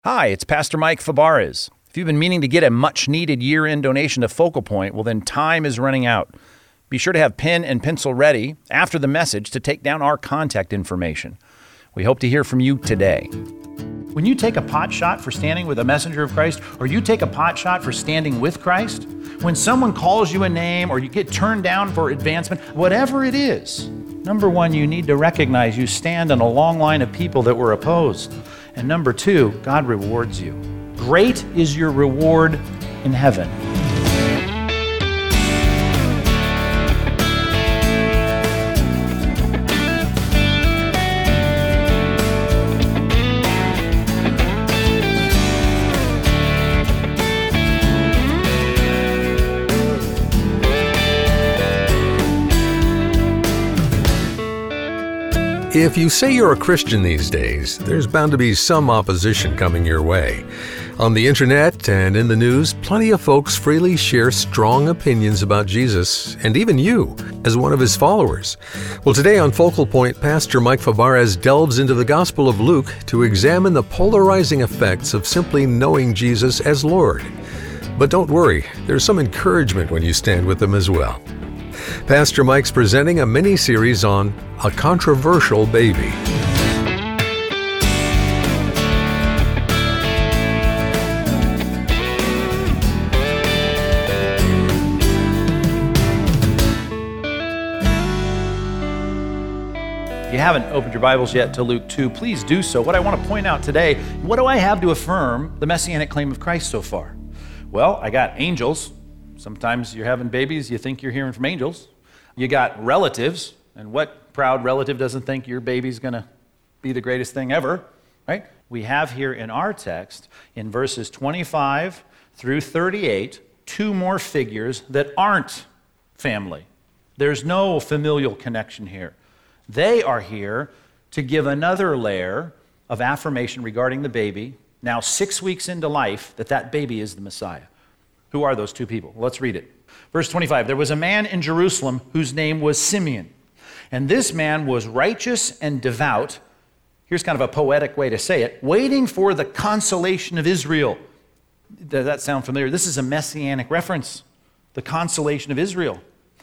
Hi, it's Pastor Mike Fabarez. If you've been meaning to get a much-needed year-end donation to Focal Point, well then time is running out. Be sure to have pen and pencil ready after the message to take down our contact information. We hope to hear from you today. When you take a pot shot for standing with a messenger of Christ, or you take a pot shot for standing with Christ, when someone calls you a name or you get turned down for advancement, whatever it is, number one, you need to recognize you stand in a long line of people that were opposed. And number two, God rewards you. Great is your reward in heaven. If you say you're a Christian these days, there's bound to be some opposition coming your way. On the internet and in the news, plenty of folks freely share strong opinions about Jesus, and even you, as one of his followers. Well, today on Focal Point, Pastor Mike Fabarez delves into the Gospel of Luke to examine the polarizing effects of simply knowing Jesus as Lord. But don't worry, there's some encouragement when you stand with him as well. Pastor Mike's presenting a mini-series on A Controversial Baby. If you haven't opened your Bibles yet to Luke 2, please do so. What I want to point out today, what do I have to affirm the messianic claim of Christ so far? Well, I got angels. Sometimes you're having babies, you think you're hearing from angels. You got relatives, and what proud relative doesn't think your baby's going to be the greatest thing ever, right? We have here in our text, in verses 25 through 38, two more figures that aren't family. There's no familial connection here. They are here to give another layer of affirmation regarding the baby, now 6 weeks into life, that baby is the Messiah. Who are those two people? Let's read it. Verse 25, there was a man in Jerusalem whose name was Simeon. And this man was righteous and devout. Here's kind of a poetic way to say it. Waiting for the consolation of Israel. Does that sound familiar? This is a messianic reference. The consolation of Israel.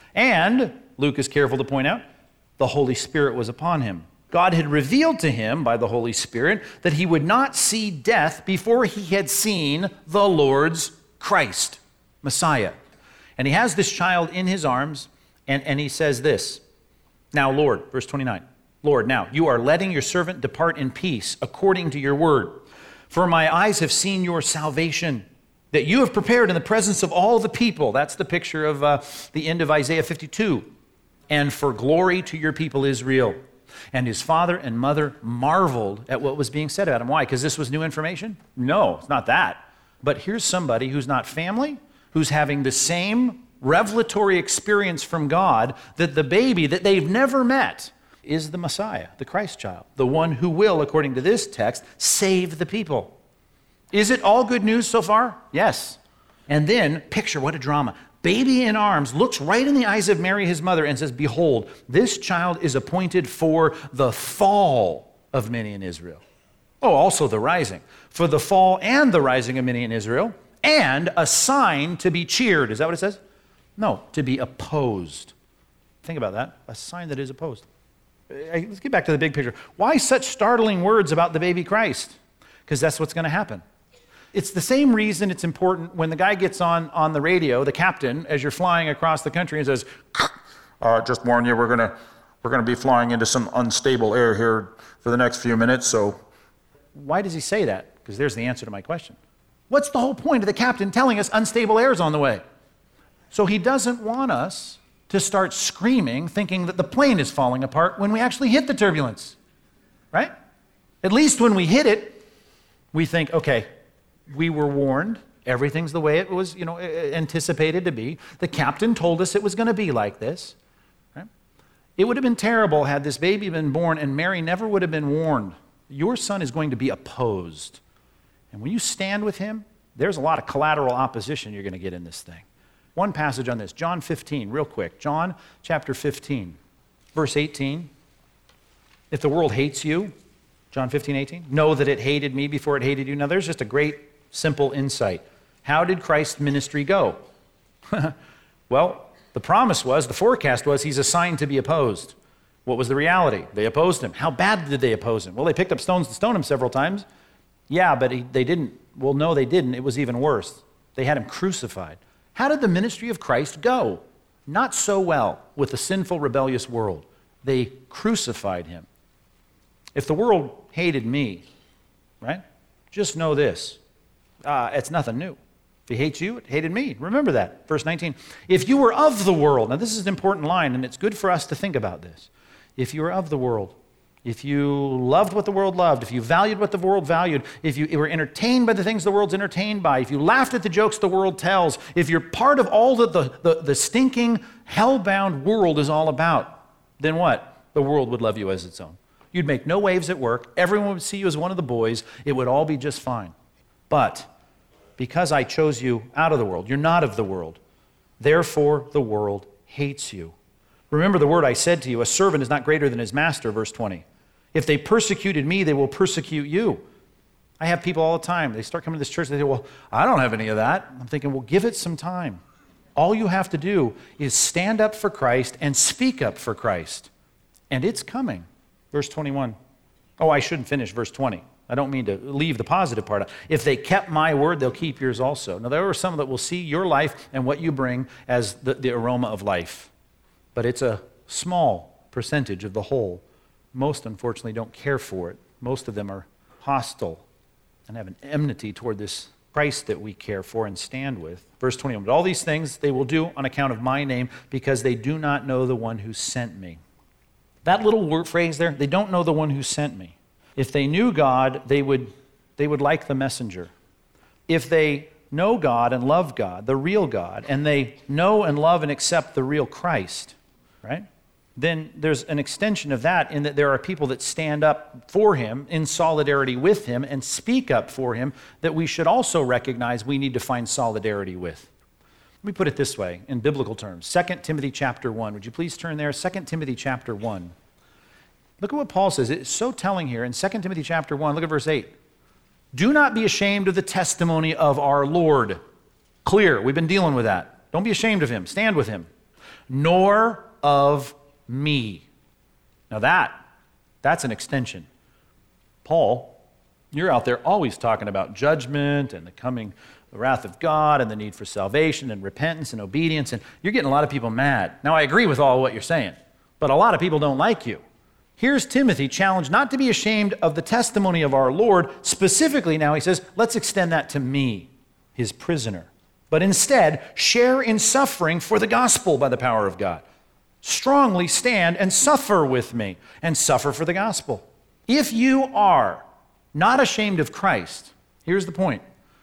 And, Luke is careful to point out, the Holy Spirit was upon him. God had revealed to him by the Holy Spirit that he would not see death before he had seen the Lord's Christ, Messiah. And he has this child in his arms, and he says this, now, Lord, verse 29, Lord, now, you are letting your servant depart in peace according to your word. For my eyes have seen your salvation, that you have prepared in the presence of all the people. That's the picture of the end of Isaiah 52. And for glory to your people Israel. And his father and mother marveled at what was being said about him. Why? Because this was new information? No, it's not that. But here's somebody who's not family, who's having the same revelatory experience from God that the baby that they've never met is the Messiah, the Christ child, the one who will, according to this text, save the people. Is it all good news so far? Yes. And then, picture what a drama. Baby in arms looks right in the eyes of Mary, his mother, and says, behold, this child is appointed for the fall of many in Israel. Oh, also the rising. For the fall and the rising of many in Israel, and a sign to be cheered. Is that what it says? No, to be opposed. Think about that. A sign that is opposed. Let's get back to the big picture. Why such startling words about the baby Christ? Because that's what's going to happen. It's the same reason it's important when the guy gets on the radio, the captain, as you're flying across the country and says, just warn you, we're going to be flying into some unstable air here for the next few minutes, so why does he say that? Because there's the answer to my question. What's the whole point of the captain telling us unstable air is on the way? So he doesn't want us to start screaming, thinking that the plane is falling apart when we actually hit the turbulence, right? At least when we hit it, we think, okay, we were warned. Everything's the way it was, anticipated to be. The captain told us it was going to be like this. Right? It would have been terrible had this baby been born and Mary never would have been warned. Your son is going to be opposed. And when you stand with him, there's a lot of collateral opposition you're going to get in this thing. One passage on this, John 15, real quick. John chapter 15, verse 18. If the world hates you, John 15:18. Know that it hated me before it hated you. Now there's just a great, simple insight. How did Christ's ministry go? Well, the promise was, the forecast was, he's assigned to be opposed. What was the reality? They opposed him. How bad did they oppose him? Well, they picked up stones to stone him several times. Yeah, but they didn't. Well, no, they didn't. It was even worse. They had him crucified. How did the ministry of Christ go? Not so well with the sinful, rebellious world. They crucified him. If the world hated me, right, just know this. It's nothing new. If he hates you, it hated me. Remember that. Verse 19. If you were of the world, now this is an important line, and it's good for us to think about this. If you were of the world, if you loved what the world loved, if you valued what the world valued, if you were entertained by the things the world's entertained by, if you laughed at the jokes the world tells, if you're part of all that the stinking, hell-bound world is all about, then what? The world would love you as its own. You'd make no waves at work. Everyone would see you as one of the boys. It would all be just fine. But because I chose you out of the world, you're not of the world. Therefore, the world hates you. Remember the word I said to you, a servant is not greater than his master, verse 20. If they persecuted me, they will persecute you. I have people all the time. They start coming to this church, and they say, well, I don't have any of that. I'm thinking, well, give it some time. All you have to do is stand up for Christ and speak up for Christ. And it's coming. Verse 21. Oh, I shouldn't finish verse 20. I don't mean to leave the positive part out. If they kept my word, they'll keep yours also. Now, there are some that will see your life and what you bring as the aroma of life. But it's a small percentage of the whole. Most, unfortunately, don't care for it. Most of them are hostile and have an enmity toward this Christ that we care for and stand with. Verse 21, but all these things they will do on account of my name because they do not know the one who sent me. That little word phrase there, they don't know the one who sent me. If they knew God, they would like the messenger. If they know God and love God, the real God, and they know and love and accept the real Christ, right? Then there's an extension of that in that there are people that stand up for him in solidarity with him and speak up for him that we should also recognize we need to find solidarity with. Let me put it this way in biblical terms. 2 Timothy chapter 1. Would you please turn there? 2 Timothy chapter 1. Look at what Paul says. It's so telling here. In 2 Timothy chapter 1, look at verse 8. Do not be ashamed of the testimony of our Lord. Clear. We've been dealing with that. Don't be ashamed of him. Stand with him. Nor of me. Now that's an extension. Paul, you're out there always talking about judgment and the wrath of God and the need for salvation and repentance and obedience, and you're getting a lot of people mad. Now, I agree with all of what you're saying, but a lot of people don't like you. Here's Timothy challenged not to be ashamed of the testimony of our Lord. Specifically now he says, let's extend that to me, his prisoner. But instead, share in suffering for the gospel by the power of God. Strongly stand and suffer with me and suffer for the gospel. If you are not ashamed of Christ, here's the point.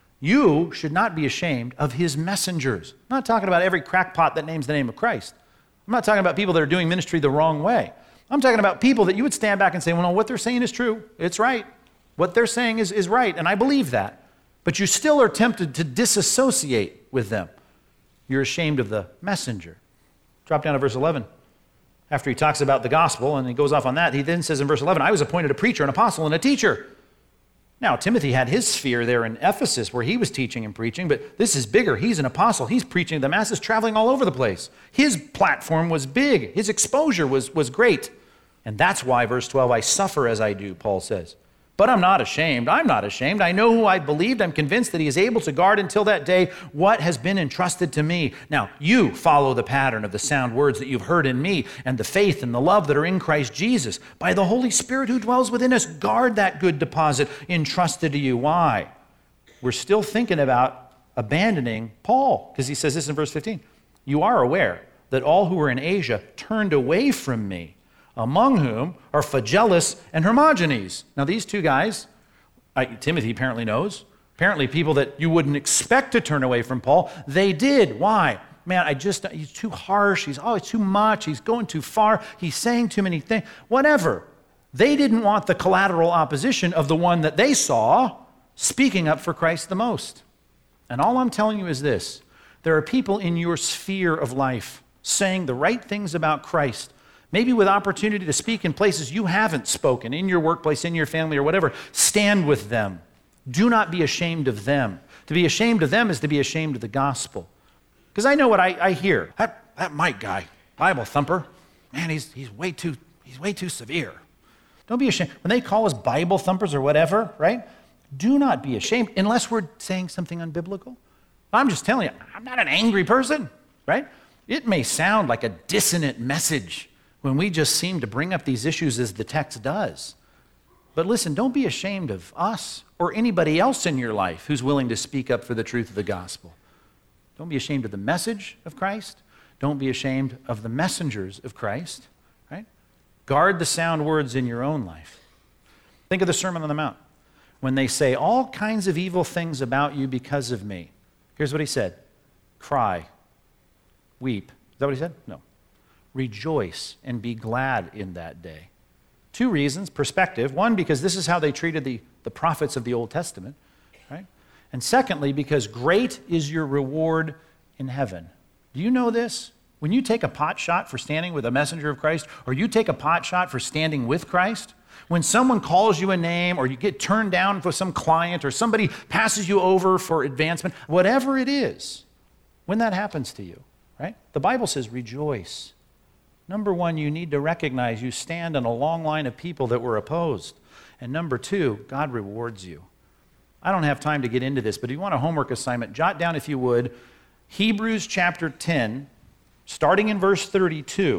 You should not be ashamed of his messengers. I'm not talking about every crackpot that names the name of Christ. I'm not talking about people that are doing ministry the wrong way. I'm talking about people that you would stand back and say, well, no, what they're saying is true. It's right. What they're saying is right, and I believe that. But you still are tempted to disassociate with them. You're ashamed of the messenger. Drop down to verse 11. After he talks about the gospel, and he goes off on that, he then says in verse 11, I was appointed a preacher, an apostle, and a teacher. Now, Timothy had his sphere there in Ephesus where he was teaching and preaching, but this is bigger. He's an apostle. He's preaching to the masses, traveling all over the place. His platform was big. His exposure was great. And that's why, verse 12, I suffer as I do, Paul says. But I'm not ashamed. I'm not ashamed. I know who I believed. I'm convinced that he is able to guard until that day what has been entrusted to me. Now, you follow the pattern of the sound words that you've heard in me and the faith and the love that are in Christ Jesus. By the Holy Spirit who dwells within us, guard that good deposit entrusted to you. Why? We're still thinking about abandoning Paul, because he says this in verse 15. You are aware that all who were in Asia turned away from me, among whom are Phygellus and Hermogenes. Now these two guys, Timothy apparently knows, apparently people that you wouldn't expect to turn away from Paul, they did. Why? Man, he's too harsh, he's always too much, he's going too far, he's saying too many things, whatever. They didn't want the collateral opposition of the one that they saw speaking up for Christ the most. And all I'm telling you is this, there are people in your sphere of life saying the right things about Christ, maybe with opportunity to speak in places you haven't spoken, in your workplace, in your family, or whatever. Stand with them. Do not be ashamed of them. To be ashamed of them is to be ashamed of the gospel. Because I know what I hear. That Mike guy, Bible thumper, man, he's way too severe. Don't be ashamed. When they call us Bible thumpers or whatever, right? Do not be ashamed unless we're saying something unbiblical. I'm just telling you, I'm not an angry person, right? It may sound like a dissonant message when we just seem to bring up these issues as the text does. But listen, don't be ashamed of us or anybody else in your life who's willing to speak up for the truth of the gospel. Don't be ashamed of the message of Christ. Don't be ashamed of the messengers of Christ, right? Guard the sound words in your own life. Think of the Sermon on the Mount. When they say all kinds of evil things about you because of me, here's what he said: cry, weep. Is that what he said? No. Rejoice and be glad in that day. Two reasons, perspective. One, because this is how they treated the prophets of the Old Testament, right? And secondly, because great is your reward in heaven. Do you know this? When you take a pot shot for standing with a messenger of Christ, or you take a pot shot for standing with Christ, when someone calls you a name, or you get turned down for some client, or somebody passes you over for advancement, whatever it is, when that happens to you, right? The Bible says rejoice. Number one, you need to recognize you stand in a long line of people that were opposed. And number two, God rewards you. I don't have time to get into this, but if you want a homework assignment, jot down, if you would, Hebrews chapter 10, starting in verse 32.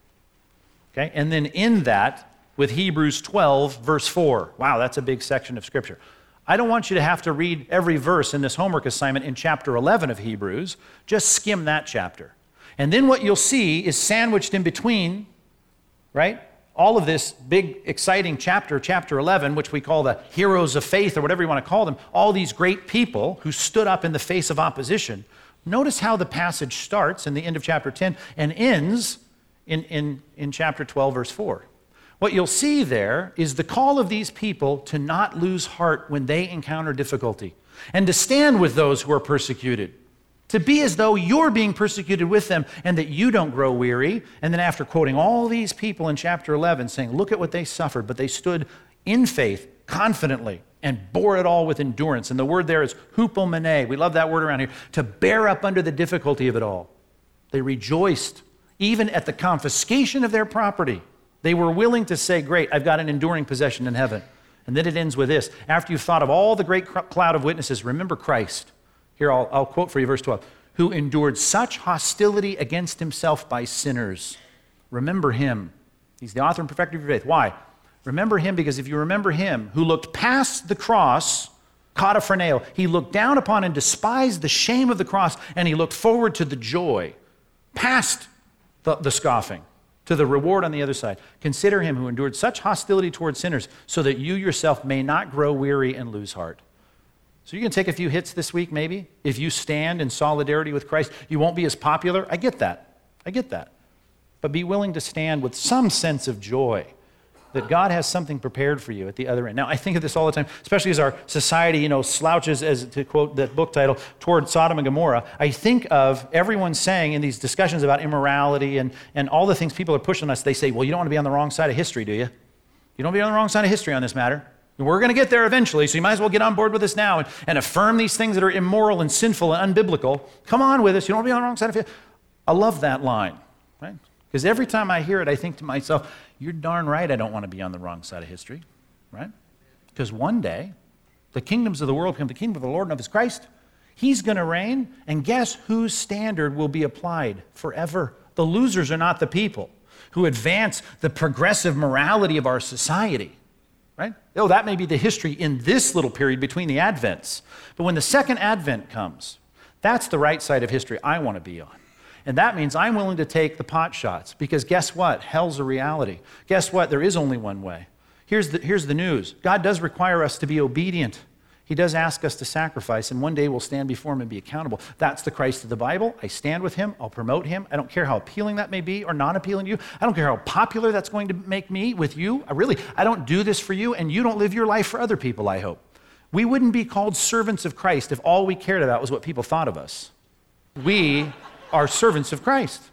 Okay? And then in that, with Hebrews 12, verse 4. Wow, that's a big section of Scripture. I don't want you to have to read every verse in this homework assignment in chapter 11 of Hebrews. Just skim that chapter. And then what you'll see is sandwiched in between, right? All of this big, exciting chapter 11, which we call the heroes of faith or whatever you want to call them, all these great people who stood up in the face of opposition. Notice how the passage starts in the end of chapter 10 and ends in chapter 12, verse 4. What you'll see there is the call of these people to not lose heart when they encounter difficulty and to stand with those who are persecuted, to be as though you're being persecuted with them and that you don't grow weary. And then after quoting all these people in chapter 11 saying, look at what they suffered, but they stood in faith confidently and bore it all with endurance. And the word there is hupomene. We love that word around here. To bear up under the difficulty of it all. They rejoiced even at the confiscation of their property. They were willing to say, great, I've got an enduring possession in heaven. And then it ends with this. After you've thought of all the great cloud of witnesses, remember Christ. Here, I'll quote for you verse 12. Who endured such hostility against himself by sinners. Remember him. He's the author and perfecter of your faith. Why? Remember him because if you remember him, who looked past the cross, kataphroneo, he looked down upon and despised the shame of the cross, and he looked forward to the joy, past the scoffing, to the reward on the other side. Consider him who endured such hostility toward sinners, so that you yourself may not grow weary and lose heart. So you can take a few hits this week, maybe. If you stand in solidarity with Christ, you won't be as popular. I get that. But be willing to stand with some sense of joy that God has something prepared for you at the other end. Now, I think of this all the time, especially as our society, slouches, as to quote that book title, toward Sodom and Gomorrah. I think of everyone saying in these discussions about immorality and all the things people are pushing us, they say, well, you don't want to be on the wrong side of history, do you? You don't want to be on the wrong side of history on this matter. We're going to get there eventually, so you might as well get on board with us now and affirm these things that are immoral and sinful and unbiblical. Come on with us. You don't want to be on the wrong side of history. I love that line, right? Because every time I hear it, I think to myself, you're darn right I don't want to be on the wrong side of history, right? Because one day, the kingdoms of the world become the kingdom of the Lord and of his Christ. He's going to reign, and guess whose standard will be applied forever? The losers are not the people who advance the progressive morality of our society, right? Oh, that may be the history in this little period between the Advents. But when the second Advent comes, that's the right side of history I want to be on. And that means I'm willing to take the pot shots because guess what? Hell's a reality. Guess what? There is only one way. Here's the news. God does require us to be obedient. He does ask us to sacrifice, and one day we'll stand before him and be accountable. That's the Christ of the Bible. I stand with him. I'll promote him. I don't care how appealing that may be or not appealing to you. I don't care how popular that's going to make me with you. I don't do this for you, and you don't live your life for other people, I hope. We wouldn't be called servants of Christ if all we cared about was what people thought of us. We are servants of Christ.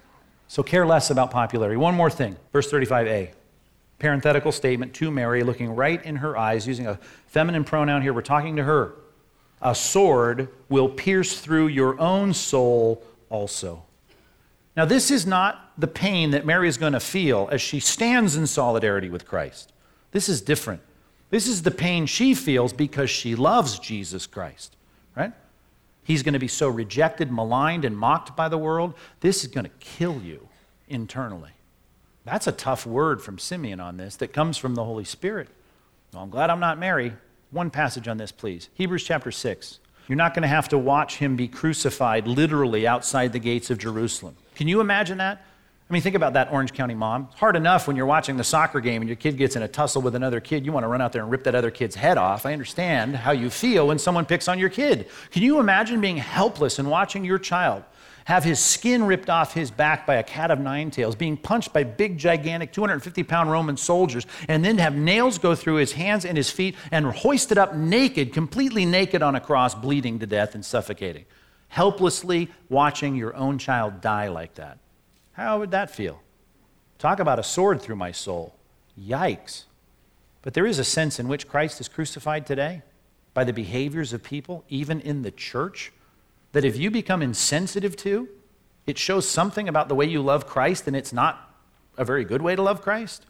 So care less about popularity. One more thing, verse 35a. Parenthetical statement to Mary, looking right in her eyes, using a feminine pronoun here. We're talking to her. A sword will pierce through your own soul also. Now, this is not the pain that Mary is going to feel as she stands in solidarity with Christ. This is different. This is the pain she feels because she loves Jesus Christ, right? He's going to be so rejected, maligned, and mocked by the world. This is going to kill you internally. That's a tough word from Simeon on this that comes from the Holy Spirit. Well, I'm glad I'm not Mary. One passage on this, please. Hebrews chapter 6. You're not going to have to watch him be crucified literally outside the gates of Jerusalem. Can you imagine that? I mean, think about that, Orange County mom. It's hard enough when you're watching the soccer game and your kid gets in a tussle with another kid. You want to run out there and rip that other kid's head off. I understand how you feel when someone picks on your kid. Can you imagine being helpless and watching your child have his skin ripped off his back by a cat of nine tails, being punched by big, gigantic, 250-pound Roman soldiers, and then have nails go through his hands and his feet and hoisted up naked, completely naked on a cross, bleeding to death and suffocating? Helplessly watching your own child die like that. How would that feel? Talk about a sword through my soul. Yikes. But there is a sense in which Christ is crucified today by the behaviors of people, even in the church, that if you become insensitive to, it shows something about the way you love Christ, and it's not a very good way to love Christ.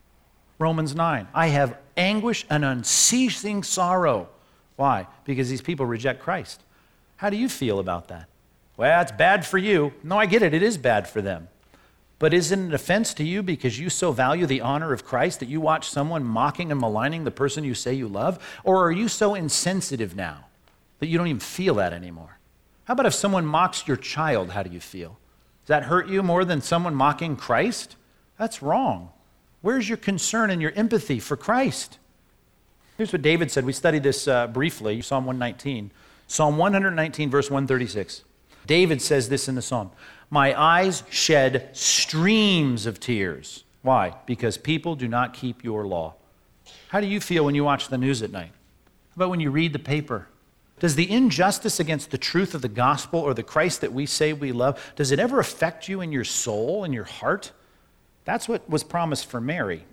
Romans 9, I have anguish and unceasing sorrow. Why? Because these people reject Christ. How do you feel about that? Well, it's bad for you. No, I get it. It is bad for them. But is it an offense to you because you so value the honor of Christ that you watch someone mocking and maligning the person you say you love? Or are you so insensitive now that you don't even feel that anymore? How about if someone mocks your child, how do you feel? Does that hurt you more than someone mocking Christ? That's wrong. Where's your concern and your empathy for Christ? Here's what David said. We studied this briefly, Psalm 119. Psalm 119, verse 136. David says this in the psalm, my eyes shed streams of tears. Why? Because people do not keep your law. How do you feel when you watch the news at night? How about when you read the paper? Does the injustice against the truth of the gospel or the Christ that we say we love, does it ever affect you in your soul, in your heart? That's what was promised for Mary.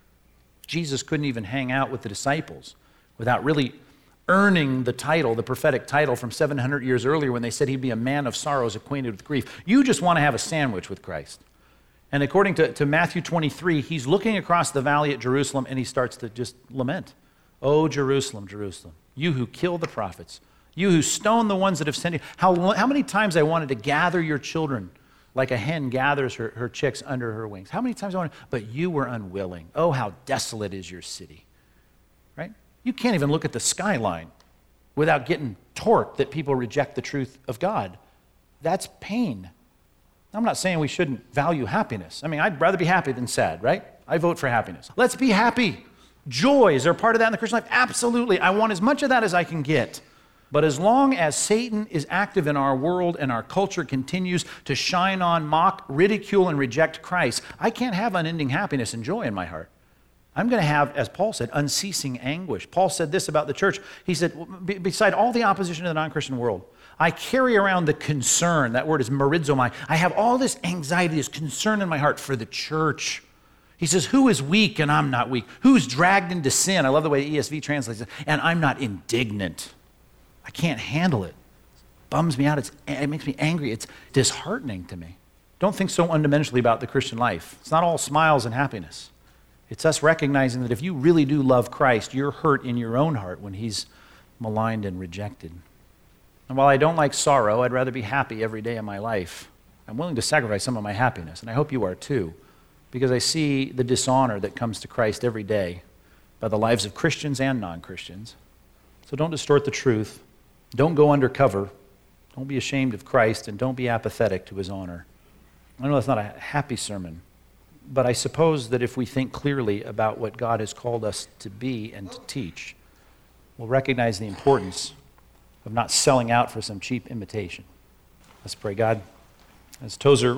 Jesus couldn't even hang out with the disciples without really earning the title, the prophetic title from 700 years earlier when they said he'd be a man of sorrows, acquainted with grief. You just want to have a sandwich with Christ. And according to Matthew 23, he's looking across the valley at Jerusalem and he starts to just lament. Oh, Jerusalem, Jerusalem, you who kill the prophets, you who stone the ones that have sent you. How many times I wanted to gather your children like a hen gathers her chicks under her wings. How many times I wanted, but you were unwilling. Oh, how desolate is your city, right? You can't even look at the skyline without getting torqued that people reject the truth of God. That's pain. I'm not saying we shouldn't value happiness. I mean, I'd rather be happy than sad, right? I vote for happiness. Let's be happy. Joy, is there a part of that in the Christian life? Absolutely. I want as much of that as I can get. But as long as Satan is active in our world and our culture continues to shine on, mock, ridicule, and reject Christ, I can't have unending happiness and joy in my heart. I'm going to have, as Paul said, unceasing anguish. Paul said this about the church. He said, beside all the opposition to the non-Christian world, I carry around the concern. That word is merizomai. I have all this anxiety, this concern in my heart for the church. He says, who is weak and I'm not weak? Who's dragged into sin? I love the way ESV translates it. And I'm not indignant. I can't handle it. It bums me out. It makes me angry. It's disheartening to me. Don't think so undimensionally about the Christian life. It's not all smiles and happiness. It's us recognizing that if you really do love Christ, you're hurt in your own heart when he's maligned and rejected. And while I don't like sorrow, I'd rather be happy every day of my life. I'm willing to sacrifice some of my happiness, and I hope you are too, because I see the dishonor that comes to Christ every day by the lives of Christians and non-Christians. So don't distort the truth. Don't go undercover. Don't be ashamed of Christ, and don't be apathetic to his honor. I know that's not a happy sermon, but I suppose that if we think clearly about what God has called us to be and to teach, we'll recognize the importance of not selling out for some cheap imitation. Let's pray. God, as Tozer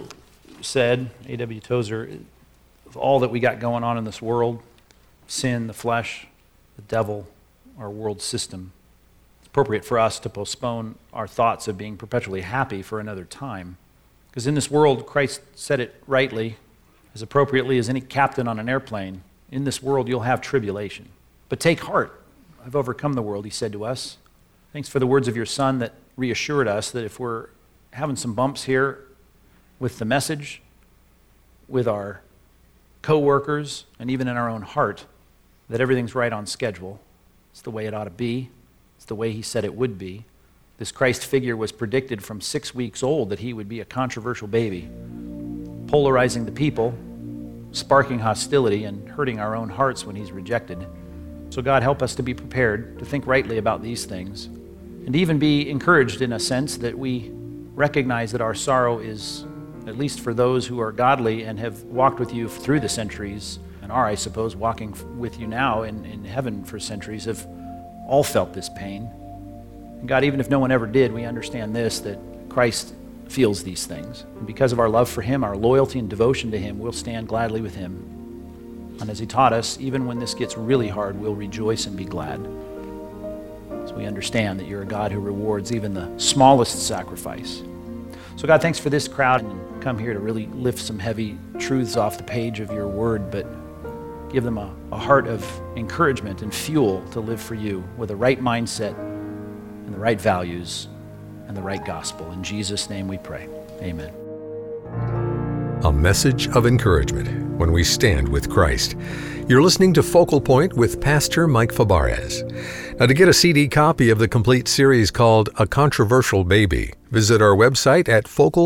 said, A.W. Tozer, of all that we got going on in this world, sin, the flesh, the devil, our world system, it's appropriate for us to postpone our thoughts of being perpetually happy for another time. Because in this world, Christ said it rightly, as appropriately as any captain on an airplane. In this world, you'll have tribulation. But take heart. I've overcome the world, he said to us. Thanks for the words of your son that reassured us that if we're having some bumps here with the message, with our co-workers, and even in our own heart, that everything's right on schedule. It's the way it ought to be. It's the way he said it would be. This Christ figure was predicted from 6 weeks old that he would be a controversial baby, polarizing the people, sparking hostility, and hurting our own hearts when he's rejected. So God, help us to be prepared to think rightly about these things, and even be encouraged in a sense that we recognize that our sorrow is, at least for those who are godly and have walked with you through the centuries, and are, I suppose, walking with you now in heaven for centuries, have all felt this pain. And God, even if no one ever did, we understand this, that Christ feels these things. And because of our love for him, our loyalty and devotion to him, we'll stand gladly with him. And as he taught us, even when this gets really hard, we'll rejoice and be glad. So we understand that you're a God who rewards even the smallest sacrifice. So God, thanks for this crowd, and come here to really lift some heavy truths off the page of your word, but give them a heart of encouragement and fuel to live for you with a right mindset and the right values and the right gospel. In Jesus' name we pray. Amen. A message of encouragement when we stand with Christ. You're listening to Focal Point with Pastor Mike Fabarez. Now, to get a CD copy of the complete series called A Controversial Baby, visit our website at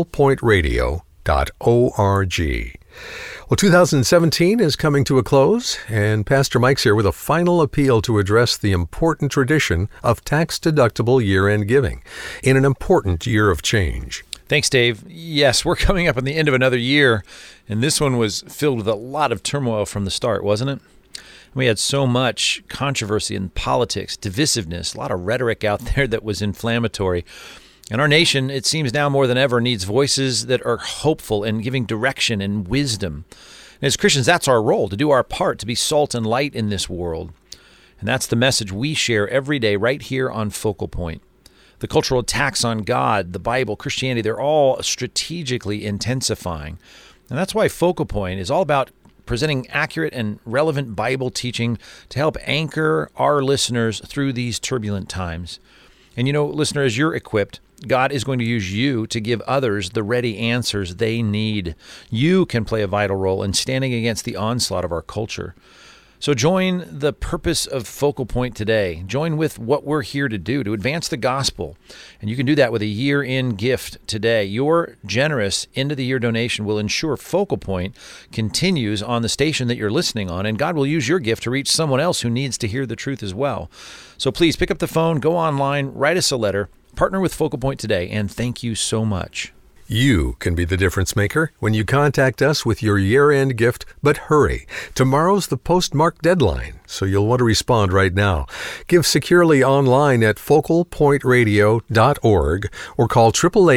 focalpointradio.org. Well, 2017 is coming to a close, and Pastor Mike's here with a final appeal to address the important tradition of tax-deductible year-end giving in an important year of change. Thanks, Dave. Yes, we're coming up on the end of another year, and this one was filled with a lot of turmoil from the start, wasn't it? We had so much controversy in politics, divisiveness, a lot of rhetoric out there that was inflammatory. And our nation, it seems now more than ever, needs voices that are hopeful and giving direction and wisdom. And as Christians, that's our role, to do our part, to be salt and light in this world. And that's the message we share every day right here on Focal Point. The cultural attacks on God, the Bible, Christianity, they're all strategically intensifying. And that's why Focal Point is all about presenting accurate and relevant Bible teaching to help anchor our listeners through these turbulent times. And you know, listener, as you're equipped, God is going to use you to give others the ready answers they need. You can play a vital role in standing against the onslaught of our culture. So join the purpose of Focal Point today. Join with what we're here to do, to advance the gospel. And you can do that with a year-end gift today. Your generous end-of-the-year donation will ensure Focal Point continues on the station that you're listening on, and God will use your gift to reach someone else who needs to hear the truth as well. So please pick up the phone, go online, write us a letter, partner with Focal Point today, and thank you so much. You can be the difference maker when you contact us with your year-end gift, but hurry. Tomorrow's the postmark deadline, so you'll want to respond right now. Give securely online at focalpointradio.org or call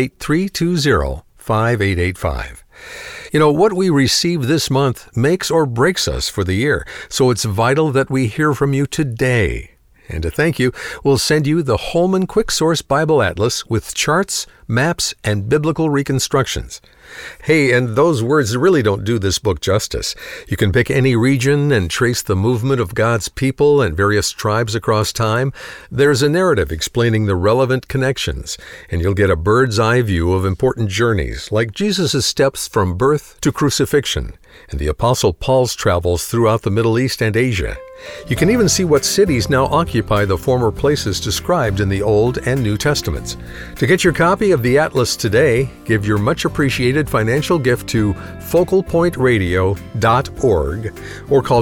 888-320-5885. You know, what we receive this month makes or breaks us for the year, so it's vital that we hear from you today. And to thank you, we'll send you the Holman Quick Source Bible Atlas with charts, maps, and biblical reconstructions. Hey, and those words really don't do this book justice. You can pick any region and trace the movement of God's people and various tribes across time. There's a narrative explaining the relevant connections, and you'll get a bird's-eye view of important journeys, like Jesus' steps from birth to crucifixion, and the Apostle Paul's travels throughout the Middle East and Asia. You can even see what cities now occupy the former places described in the Old and New Testaments. To get your copy of the Atlas today, give your much-appreciated financial gift to focalpointradio.org or call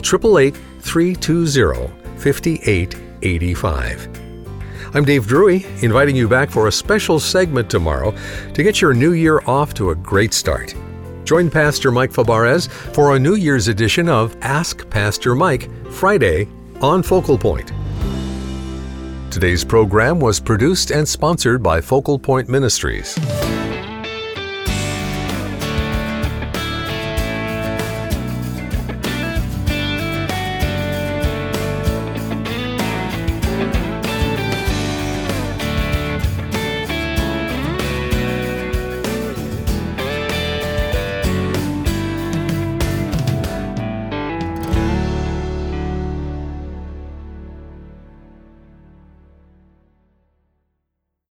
888-320-5885. I'm Dave Drury, inviting you back for a special segment tomorrow to get your new year off to a great start. Join Pastor Mike Fabarez for a New Year's edition of Ask Pastor Mike, Friday on Focal Point. Today's program was produced and sponsored by Focal Point Ministries.